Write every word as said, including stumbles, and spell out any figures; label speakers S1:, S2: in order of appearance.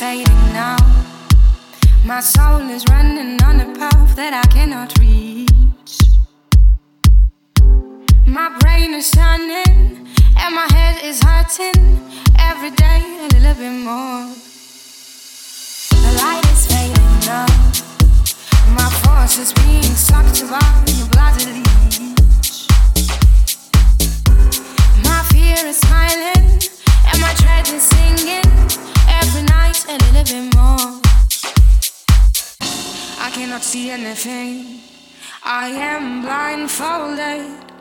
S1: fading now. My soul is running on a path that I cannot reach. My brain is turning and my head is hurting. Every day a little bit more. The light is fading now. My force is being sucked by your bloody leech. My fear is smiling and my dread is singing. Every night a little bit more. I cannot see anything. I am blindfolded.